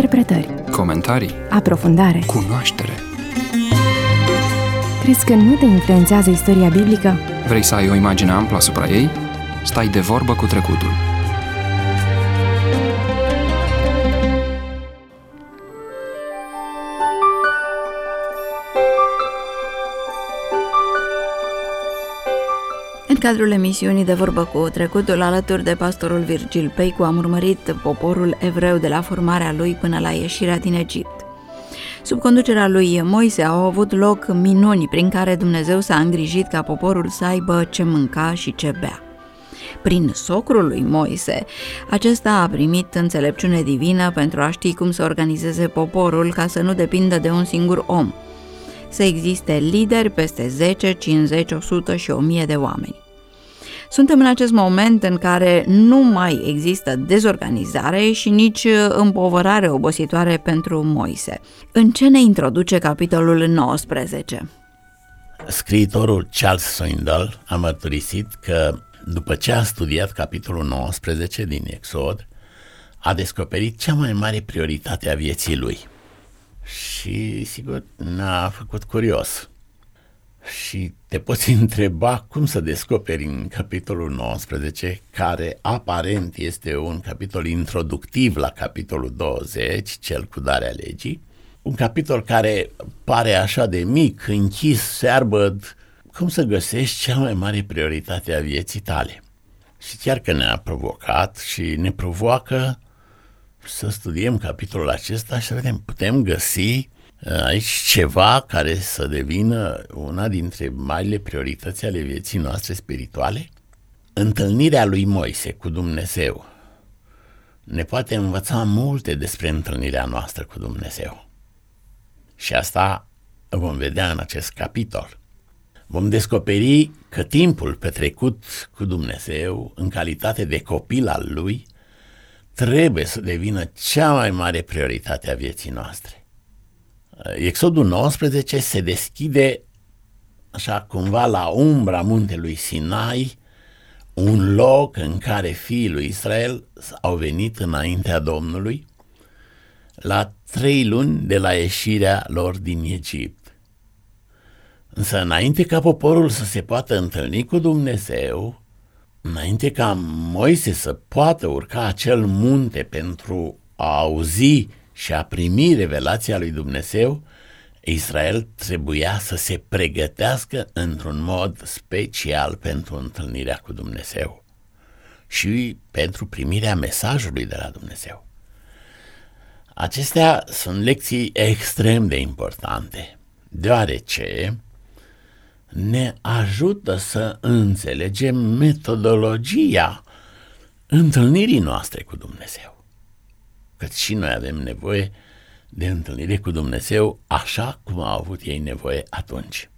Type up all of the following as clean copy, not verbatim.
Interpretări, comentarii, aprofundare. cunoaștere. Crezi că nu te influențează istoria biblică? Vrei să ai o imagine amplă asupra ei? Stai de vorbă cu trecutul. În cadrul emisiunii De vorbă cu trecutul, alături de pastorul Virgil Peicu, am urmărit poporul evreu de la formarea lui până la ieșirea din Egipt. Sub conducerea lui Moise au avut loc minuni prin care Dumnezeu s-a îngrijit ca poporul să aibă ce mânca și ce bea. Prin socrul lui Moise, acesta a primit înțelepciune divină pentru a ști cum să organizeze poporul ca să nu depindă de un singur om. Să existe lideri peste 10, 50, 100 și 1000 de oameni. Suntem în acest moment în care nu mai există dezorganizare și nici împovărare obositoare pentru Moise. În ce ne introduce capitolul 19? Scriitorul Charles Swindoll a mărturisit că după ce a studiat capitolul 19 din Exod, a descoperit cea mai mare prioritate a vieții lui. Și, sigur, ne-a făcut curios. Și te poți întreba cum să descoperi în capitolul 19, care aparent este un capitol introductiv la capitolul 20, cel cu darea legii, un capitol care pare așa de mic, închis, searbăd, cum să găsești cea mai mare prioritate a vieții tale. Și chiar că ne-a provocat și ne provoacă să studiem capitolul acesta și să vedem, putem găsi aici ceva care să devină una dintre marile priorități ale vieții noastre spirituale? Întâlnirea lui Moise cu Dumnezeu ne poate învăța multe despre întâlnirea noastră cu Dumnezeu. Și asta vom vedea în acest capitol. Vom descoperi că timpul petrecut cu Dumnezeu în calitate de copil al Lui trebuie să devină cea mai mare prioritate a vieții noastre. Exodul 19 se deschide așa cumva la umbra muntelui Sinai, un loc în care fiii lui Israel au venit înaintea Domnului la 3 luni de la ieșirea lor din Egipt. Însă înainte ca poporul să se poată întâlni cu Dumnezeu, înainte ca Moise să poată urca acel munte pentru a auzi și a primi revelația lui Dumnezeu, Israel trebuia să se pregătească într-un mod special pentru întâlnirea cu Dumnezeu și pentru primirea mesajului de la Dumnezeu. Acestea sunt lecții extrem de importante, deoarece ne ajută să înțelegem metodologia întâlnirii noastre cu Dumnezeu. Căci și noi avem nevoie de întâlnire cu Dumnezeu așa cum au avut ei nevoie atunci.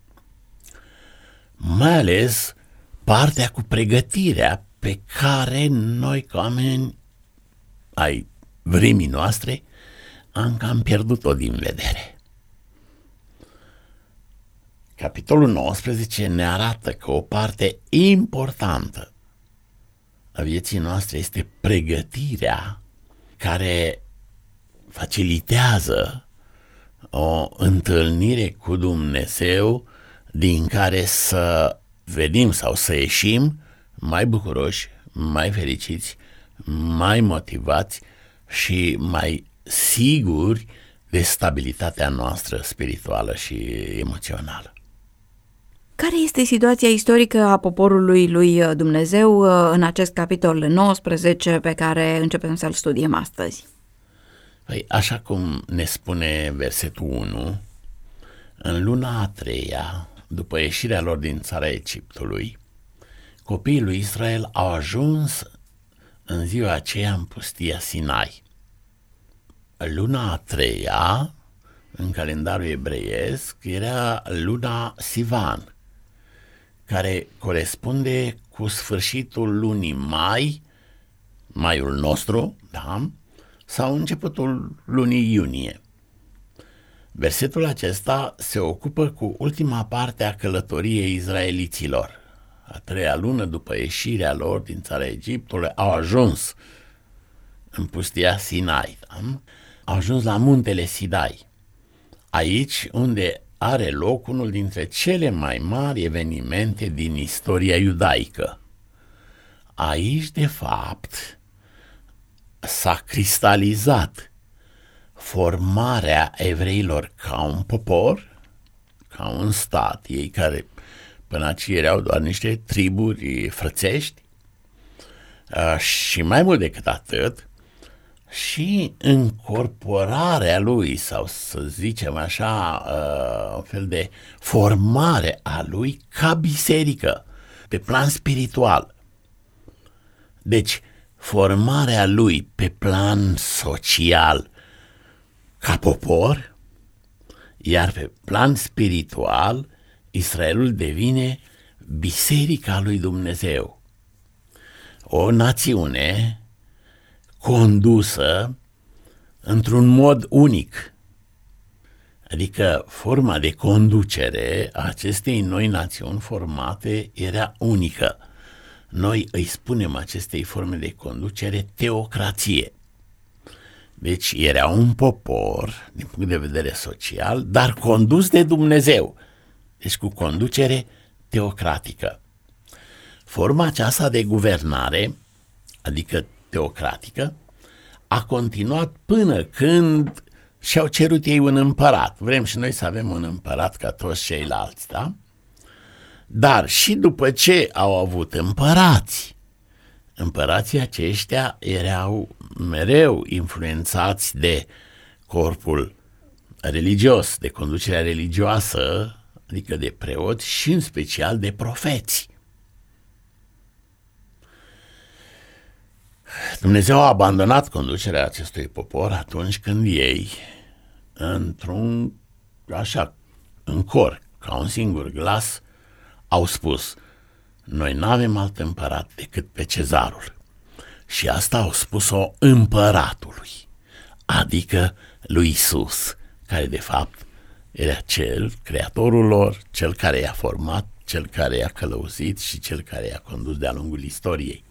Mai ales partea cu pregătirea pe care noi, ca oameni ai vremii noastre, am cam pierdut-o din vedere. Capitolul 19 ne arată că o parte importantă a vieții noastre este pregătirea care facilitează o întâlnire cu Dumnezeu din care să venim sau să ieșim mai bucuroși, mai fericiți, mai motivați și mai siguri de stabilitatea noastră spirituală și emoțională. Care este situația istorică a poporului lui Dumnezeu în acest capitol 19 pe care începem să-l studiem astăzi? Păi, așa cum ne spune versetul 1, în luna a 3-a, după ieșirea lor din țara Egiptului, copiii lui Israel au ajuns în ziua aceea în pustia Sinai. Luna a 3-a, în calendarul evreiesc, era luna Sivan, care corespunde cu sfârșitul lunii mai, maiul nostru, da? Sau începutul lunii iunie. Versetul acesta se ocupă cu ultima parte a călătoriei izraeliților. A 3-a lună după ieșirea lor din țara Egiptului au ajuns în pustia Sinai. Da? au ajuns la muntele Sinai, aici unde are loc unul dintre cele mai mari evenimente din istoria iudaică. Aici, de fapt, s-a cristalizat formarea evreilor ca un popor, ca un stat, ei care până aici erau doar niște triburi frățești, și mai mult decât atât, și încorporarea lui, sau să zicem așa, un fel de formare a lui ca biserică, pe plan spiritual. Deci, formarea lui pe plan social ca popor, iar pe plan spiritual, Israelul devine biserica lui Dumnezeu. O națiune condusă într-un mod unic. Adică forma de conducere a acestei noi națiuni formate era unică. Noi îi spunem acestei forme de conducere teocrație. Deci era un popor, din punct de vedere social, dar condus de Dumnezeu. Deci cu conducere teocratică. Forma aceasta de guvernare, adică teocratică, a continuat până când și-au cerut ei un împărat. Vrem și noi să avem un împărat ca toți ceilalți, da? Dar și după ce au avut împărații aceștia erau mereu influențați de corpul religios, de conducerea religioasă, adică de preoți și în special de profeți. Dumnezeu a abandonat conducerea acestui popor atunci când ei, în cor, ca un singur glas, au spus: noi n-avem alt împărat decât pe Cezarul. Și asta au spus-o împăratului, adică lui Iisus, care de fapt era cel, creatorul lor, cel care i-a format, cel care i-a călăuzit și cel care i-a condus de-a lungul istoriei.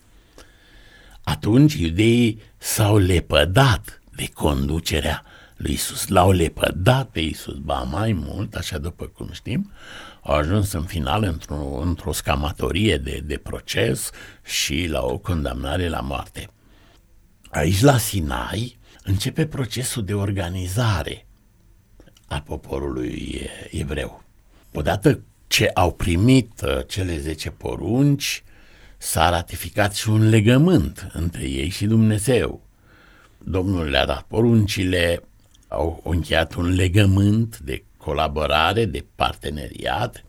Atunci iudeii s-au lepădat de conducerea lui Iisus, l-au lepădat pe Iisus, ba mai mult, așa după cum știm, au ajuns în final într-o scamatorie de proces și la o condamnare la moarte. Aici la Sinai începe procesul de organizare a poporului evreu. Odată ce au primit cele 10 porunci, s-a ratificat și un legământ între ei și Dumnezeu. Domnul le-a dat poruncile, au încheiat un legământ de colaborare, de parteneriat,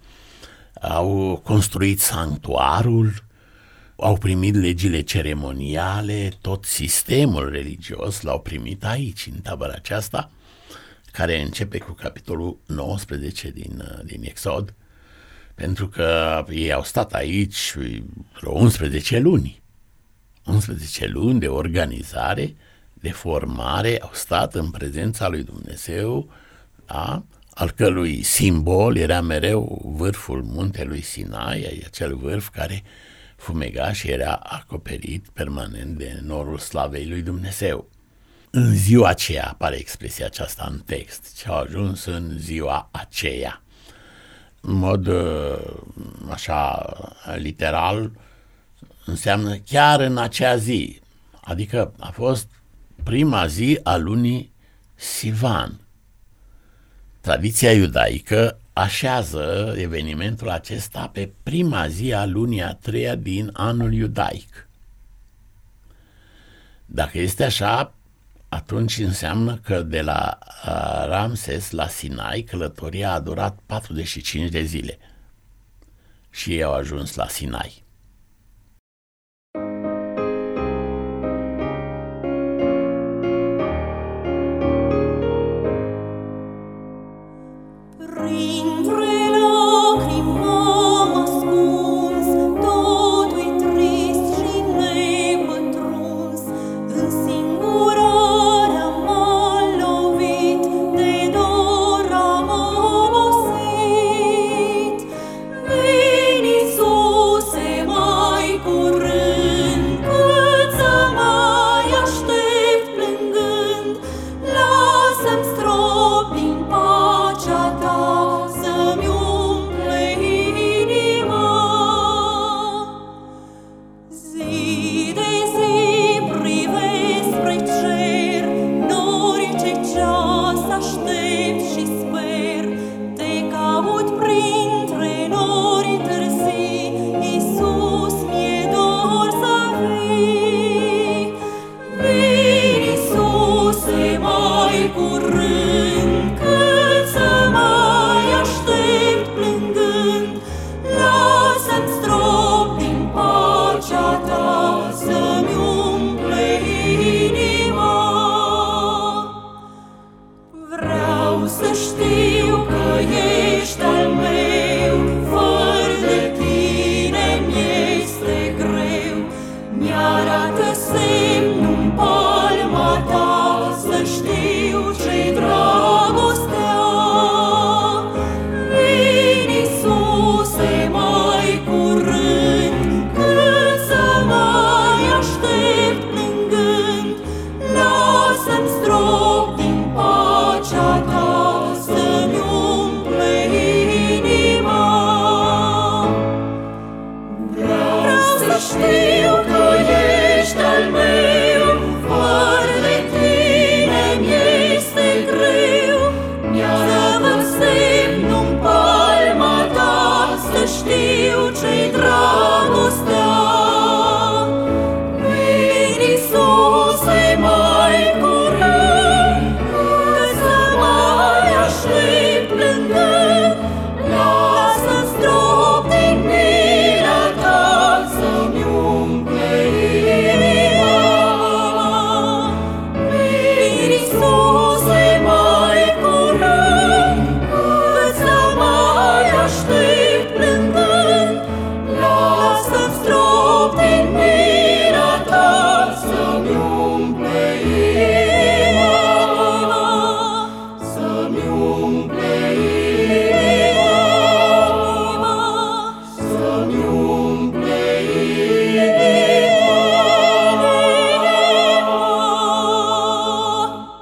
au construit sanctuarul, au primit legile ceremoniale, tot sistemul religios l-au primit aici, în tabăra aceasta, care începe cu capitolul 19 din Exod, pentru că ei au stat aici vreo 11 luni. 11 luni de organizare, de formare, au stat în prezența lui Dumnezeu, da? Al cărui simbol era mereu vârful muntelui Sinai, acel vârf care fumega și era acoperit permanent de norul slavei lui Dumnezeu. În ziua aceea apare expresia aceasta în text, ce au ajuns în ziua aceea. În mod așa literal înseamnă chiar în acea zi, adică a fost prima zi a lunii Sivan. Tradiția iudaică așează evenimentul acesta pe prima zi a lunii a treia din anul iudaic. Dacă este așa, atunci înseamnă că de la Ramses la Sinai călătoria a durat 45 de zile și ei au ajuns la Sinai. Iisuse, știu că ești al meu, fără de tine mi-este greu. Mi-a văd semnul în palma ta, să știu ce-i dragostea. Vin, Iisuse, mai curând, că să mai aștept plângând. Lasă-mi strop din mila ta, să-mi umple inima. Vin, Iisuse, mai curând, că să mai aștept plângând. Lasă-mi strop din mila ta, să-mi umple inima. Să-mi umple inima. Să-mi umple inima.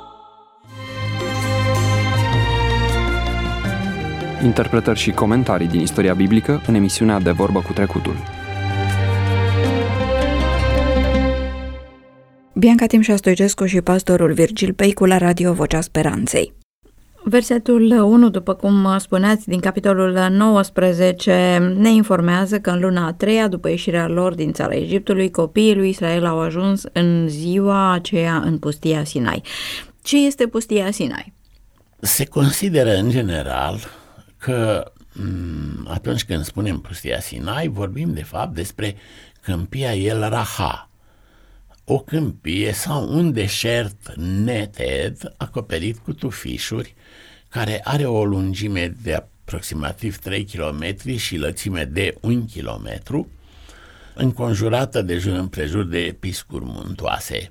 Interpretări și comentarii din istoria biblică în emisiunea De Vorbă cu Trecutul. Bianca Timșa Stoicescu și pastorul Virgil Peicu la Radio Vocea Speranței. Versetul 1, după cum spuneați, din capitolul 19, ne informează că în luna a treia, după ieșirea lor din țara Egiptului, copiii lui Israel au ajuns în ziua aceea în pustia Sinai. Ce este pustia Sinai? Se consideră în general că atunci când spunem pustia Sinai, vorbim de fapt despre câmpia El Raha, o câmpie sau un deșert neted acoperit cu tufișuri, care are o lungime de aproximativ 3 km și lățime de 1 km, înconjurată de jur împrejur de piscuri muntoase.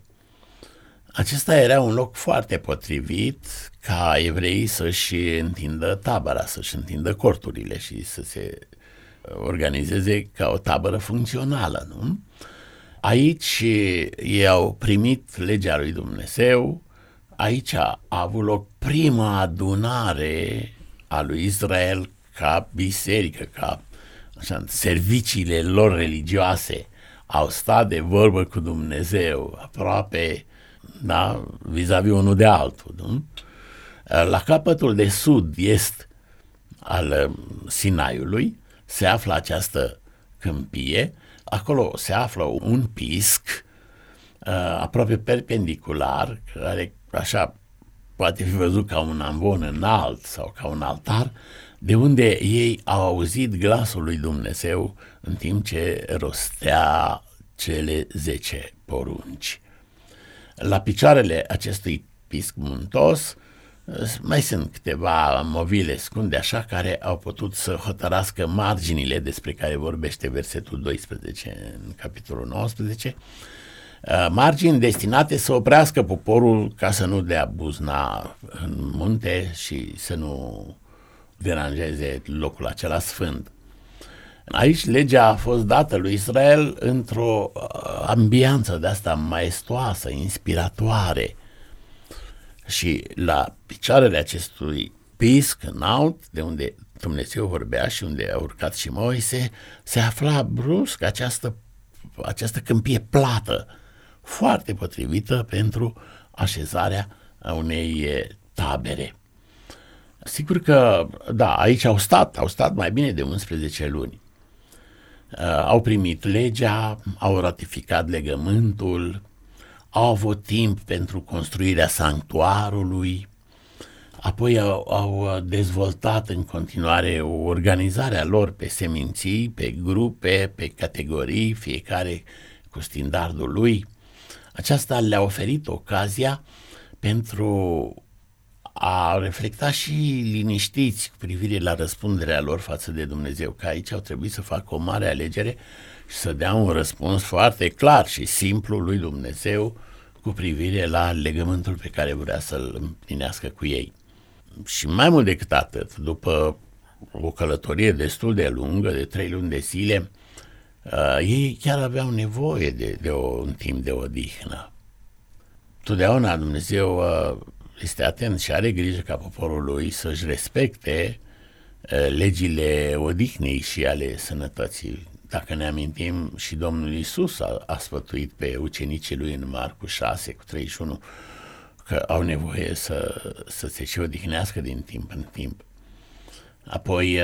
Acesta era un loc foarte potrivit ca evreii să-și întindă tabăra, să-și întindă corturile și să se organizeze ca o tabără funcțională, nu? Aici ei au primit legea lui Dumnezeu, aici a avut loc prima adunare a lui Israel ca biserică, ca așa, serviciile lor religioase au stat de vorbă cu Dumnezeu, aproape, da, vis-a-vis unul de altul, nu? La capătul de sud-est al Sinaiului se află această câmpie. Acolo se află un pisc aproape perpendicular, care așa poate fi văzut ca un amvon înalt sau ca un altar, de unde ei au auzit glasul lui Dumnezeu în timp ce rostea cele 10 porunci. La picioarele acestui pisc muntos mai sunt câteva movile scunde așa care au putut să hotărască marginile despre care vorbește versetul 12 în capitolul 19, margini destinate să oprească poporul ca să nu dea buzna în munte și să nu deranjeze locul acela sfânt. Aici legea a fost dată lui Israel într-o ambianță de asta maestoasă, inspiratoare. Și la picioarele acestui pisc înalt, de unde Dumnezeu vorbea și unde a urcat și Moise, se afla brusc această câmpie plată, foarte potrivită pentru așezarea unei tabere. Sigur că, da, aici au stat mai bine de 11 luni. Au primit legea, au ratificat legământul, au avut timp pentru construirea sanctuarului, apoi au dezvoltat în continuare o organizare a lor pe seminții, pe grupe, pe categorii, fiecare cu standardul lui. Aceasta le-a oferit ocazia pentru a reflecta și liniștiți cu privire la răspunderea lor față de Dumnezeu, că aici au trebuit să facă o mare alegere și să dea un răspuns foarte clar și simplu lui Dumnezeu cu privire la legământul pe care vrea să-l împlinească cu ei. Și mai mult decât atât, după o călătorie destul de lungă, de 3 luni de zile, ei chiar aveau nevoie de un timp de odihnă. Totdeauna Dumnezeu este atent și are grijă ca poporul lui să-și respecte legile odihnei și ale sănătății dacă ne amintim, și Domnul Iisus a sfătuit pe ucenicii lui în Marcu 6:31 că au nevoie să se și odihnească din timp în timp. Apoi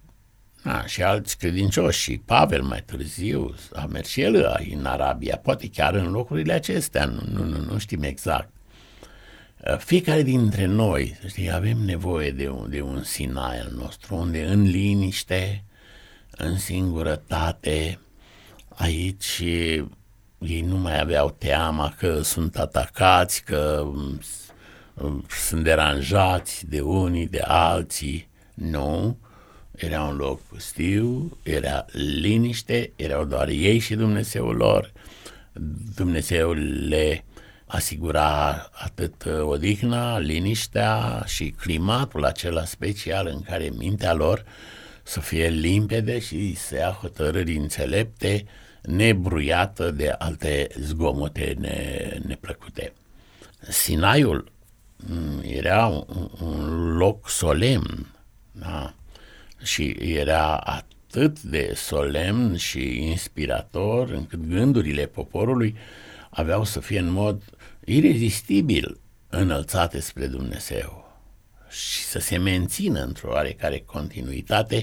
și alți credincioși, și Pavel mai târziu a mers și el în Arabia, poate chiar în locurile acestea, nu știm exact. Fiecare dintre noi, știi, avem nevoie de un Sinai al nostru, unde în liniște, în singurătate, aici ei nu mai aveau teama că sunt atacați, că sunt deranjați de unii, de alții. Nu, era un loc pustiu, era liniște, erau doar ei și Dumnezeul lor. Dumnezeu le asigura atât odihna, liniștea și climatul acela special în care mintea lor să fie limpede și să ia hotărâri înțelepte, nebruiată de alte zgomote neplăcute. Sinaiul era un loc solemn, da? Și era atât de solemn și inspirator încât gândurile poporului aveau să fie în mod irezistibil înălțate spre Dumnezeu și să se mențină într-o oarecare continuitate,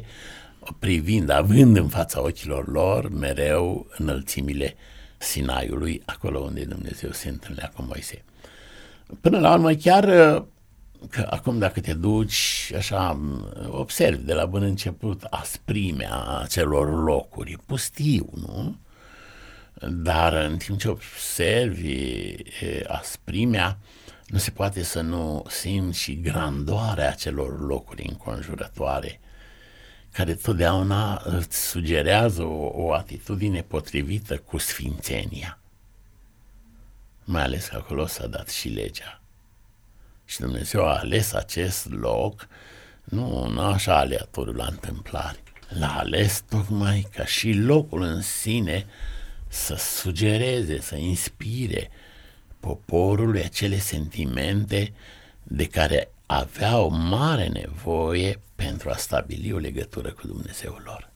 având în fața ochilor lor mereu înălțimile Sinaiului, acolo unde Dumnezeu se întâlnea cu Moise. Până la urmă, chiar că acum dacă te duci așa, observi de la bun început asprimea acelor locuri, e pustiu, nu? Dar în timp ce observi asprimea, nu se poate să nu simți și grandoarea acelor locuri înconjurătoare, care totdeauna îți sugerează o atitudine potrivită cu sfințenia. Mai ales că acolo s-a dat și legea. Și Dumnezeu a ales acest loc, nu așa aleatoriu la întâmplare. L-a ales tocmai ca și locul în sine să sugereze, să inspire poporului acele sentimente de care aveau mare nevoie pentru a stabili o legătură cu Dumnezeul lor.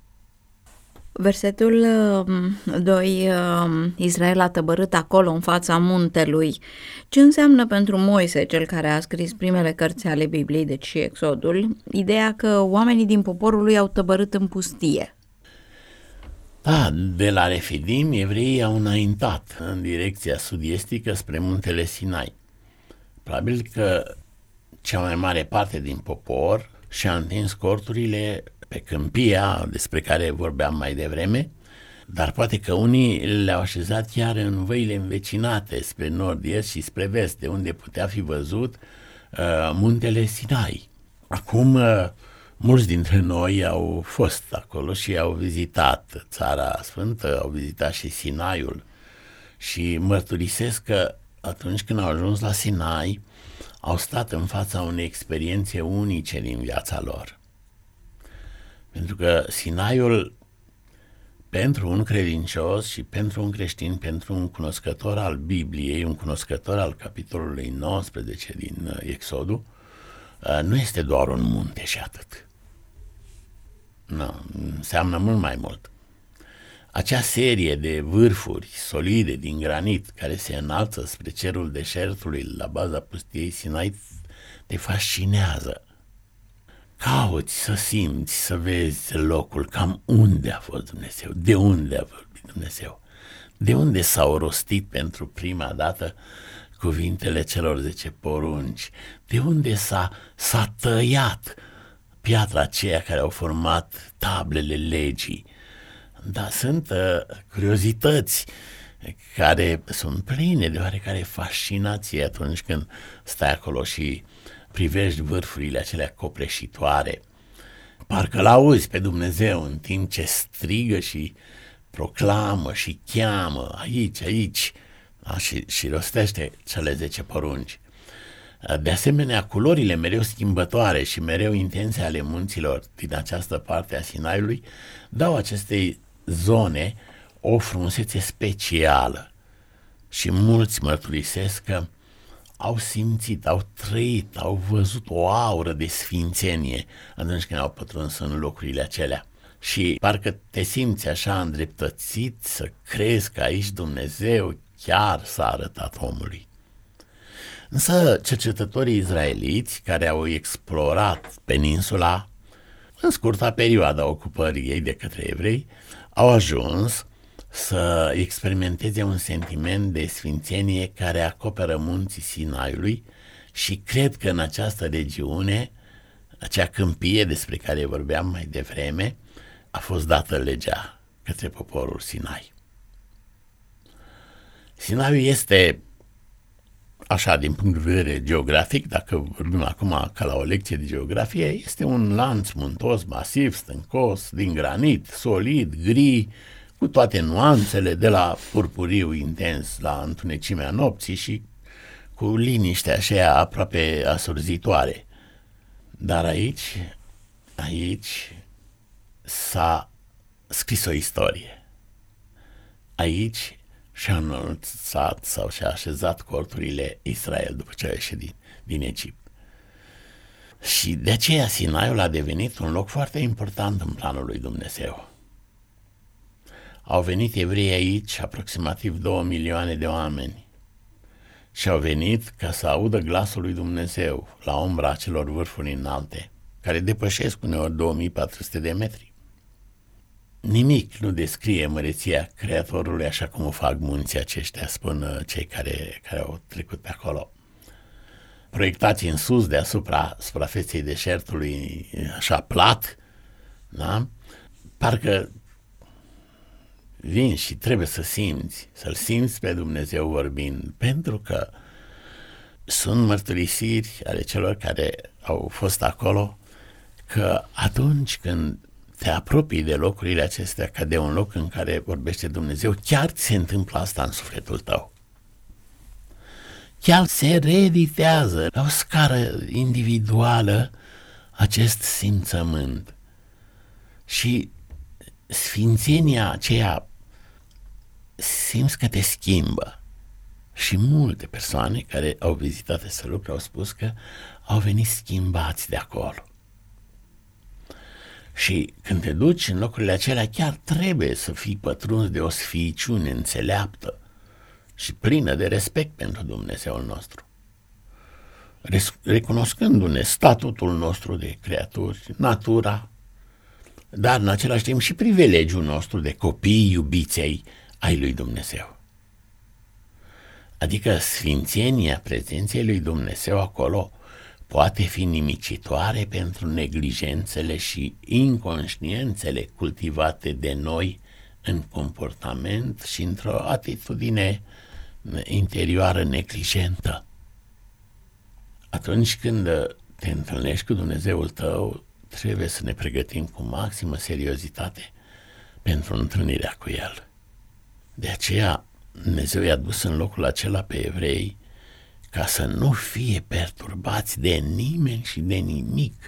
Versetul 2, Israel a tăbărât acolo în fața muntelui. Ce înseamnă pentru Moise, cel care a scris primele cărți ale Bibliei, deci și Exodul, ideea că oamenii din poporul lui au tăbărât în pustie? Da, de la Refidim, evreii au înaintat în direcția sud-estică spre muntele Sinai. Probabil că cea mai mare parte din popor și-a întins corturile pe câmpia despre care vorbeam mai devreme, dar poate că unii le-au așezat chiar în văile învecinate, spre nord-est și spre vest, de unde putea fi văzut muntele Sinai. Acum, mulți dintre noi au fost acolo și au vizitat Țara Sfântă, au vizitat și Sinaiul și mărturisesc că atunci când au ajuns la Sinai, au stat în fața unei experiențe unice din viața lor. Pentru că Sinaiul, pentru un credincios și pentru un creștin, pentru un cunoscător al Bibliei, un cunoscător al capitolului 19 din Exodul, nu este doar un munte și atât. Nu, înseamnă mult mai mult. Acea serie de vârfuri solide din granit care se înalță spre cerul deșertului la baza pustiei Sinai te fascinează. Cauți să simți, să vezi locul, cam unde a fost Dumnezeu, de unde a vorbit Dumnezeu, de unde s-au rostit pentru prima dată cuvintele celor 10 porunci, de unde s-a tăiat piatra aceea care au format tablele legii. Dar sunt curiozități care sunt pline de oarecare fascinație atunci când stai acolo și privești vârfurile acelea copleșitoare. Parcă l-auzi pe Dumnezeu în timp ce strigă și proclamă și cheamă aici, aici, da? și rostește cele 10 porunci. De asemenea, culorile mereu schimbătoare și mereu intense ale munților din această parte a Sinaiului dau acestei zone o frumusețe specială și mulți mărturisesc că au simțit, au trăit, au văzut o aură de sfințenie atunci când au pătruns în locurile acelea. și parcă te simți așa îndreptățit să crezi că aici Dumnezeu chiar s-a arătat omului. Însă cercetătorii izraeliți care au explorat peninsula în scurta perioadă a ocupării ei de către evrei au ajuns să experimenteze un sentiment de sfințenie care acoperă munții Sinaiului și cred că în această regiune, acea câmpie despre care vorbeam mai devreme, a fost dată legea către poporul Sinai. Sinaiul este, așa din punct de vedere geografic, dacă vorbim acum ca la o lecție de geografie, este un lanț muntos, masiv, stâncos, din granit, solid, gri, cu toate nuanțele, de la purpuriu intens la întunecimea nopții și cu liniște așa aproape asurzitoare. Dar aici s-a scris o istorie. Aici și-a înălțat sau și-a așezat corturile Israel după ce a ieșit din Egipt. Și de aceea Sinaiul a devenit un loc foarte important în planul lui Dumnezeu. Au venit evrei aici aproximativ 2 milioane de oameni și au venit ca să audă glasul lui Dumnezeu la umbra acelor vârfuri înalte, care depășesc uneori 2400 de metri. Nimic nu descrie măreția Creatorului așa cum o fac munții aceștia, spun cei care au trecut pe acolo. Proiectați în sus deasupra suprafeței deșertului, așa plat, da? Parcă vin și trebuie să-l simți pe Dumnezeu vorbind, pentru că sunt mărturisiri ale celor care au fost acolo, că atunci când te apropii de locurile acestea ca de un loc în care vorbește Dumnezeu, chiar ți se întâmplă asta în sufletul tău. Chiar se reeditează la o scară individuală acest simțământ. Și sfințenia aceea simți că te schimbă. Și multe persoane care au vizitat acest lucru au spus că au venit schimbați de acolo. Și când te duci în locurile acelea, chiar trebuie să fii pătruns de o sfiiciune înțeleaptă și plină de respect pentru Dumnezeul nostru, recunoscându-ne statutul nostru de creaturi, natura, dar în același timp și privilegiul nostru de copii iubiți ai lui Dumnezeu. Adică sfințenia prezenței lui Dumnezeu acolo poate fi nimicitoare pentru neglijențele și inconștiențele cultivate de noi în comportament și într-o atitudine interioară neglijentă. Atunci când te întâlnești cu Dumnezeul tău, trebuie să ne pregătim cu maximă seriozitate pentru întâlnirea cu El. De aceea Dumnezeu i-a dus în locul acela pe evrei ca să nu fie perturbați de nimeni și de nimic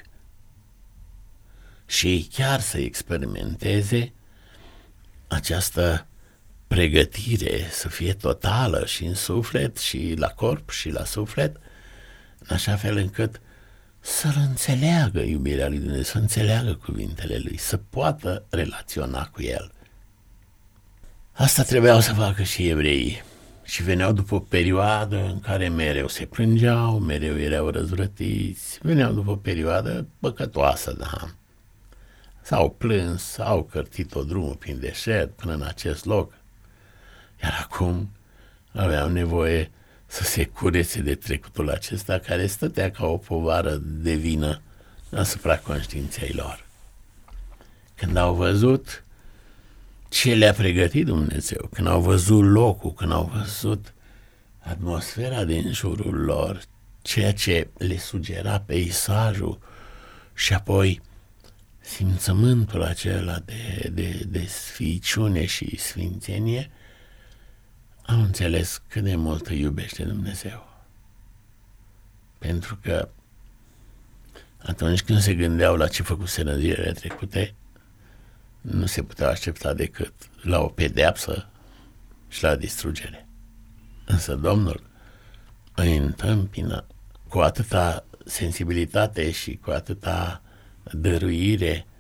și ei chiar să experimenteze această pregătire să fie totală și în suflet și la corp și la suflet, în așa fel încât să-L înțeleagă iubirea lui Dumnezeu, să înțeleagă cuvintele Lui, să poată relaționa cu El. Asta trebuiau să facă și evreii și veneau după o perioadă în care mereu se plângeau, mereu erau răzvrătiți, veneau după o perioadă păcătoasă, da. S-au plâns, au cărtit-o drumul prin deșert până în acest loc, iar acum aveau nevoie să se curețe de trecutul acesta care stătea ca o povară de vină asupra conștiinței lor. Când au văzut ce le-a pregătit Dumnezeu, când au văzut locul, când au văzut atmosfera din jurul lor, ceea ce le sugera peisajul și apoi simțământul acela de sfiiciune și sfințenie, am înțeles cât de mult îi iubește Dumnezeu. Pentru că atunci când se gândeau la ce făcuseră în zilele trecute, nu se putea aștepta decât la o pedeapsă și la distrugere. Însă Domnul îi întâmpină cu atâta sensibilitate și cu atâta dăruire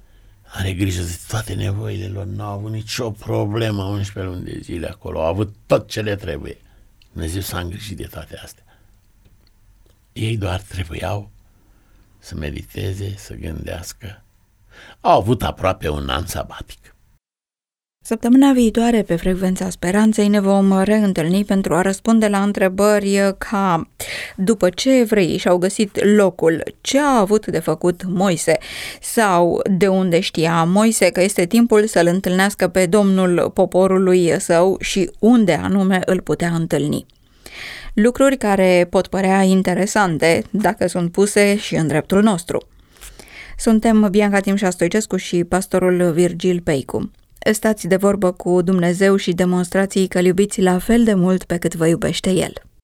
are grijă de toate nevoile lor, n-au avut nicio problemă 11 luni de zile acolo, au avut tot ce le trebuie. Dumnezeu s-a îngrijit de toate astea. Ei doar trebuiau să mediteze, să gândească. Au avut aproape un an sabatic. Săptămâna viitoare, pe Frecvența Speranței, ne vom reîntâlni pentru a răspunde la întrebări ca: după ce evreii și-au găsit locul, ce a avut de făcut Moise? Sau de unde știa Moise că este timpul să-l întâlnească pe Domnul poporului său și unde anume îl putea întâlni? Lucruri care pot părea interesante dacă sunt puse și în dreptul nostru. Suntem Bianca Timșa Stoicescu și pastorul Virgil Peicu. Stați de vorbă cu Dumnezeu și demonstrați că îl iubiți la fel de mult pe cât vă iubește El.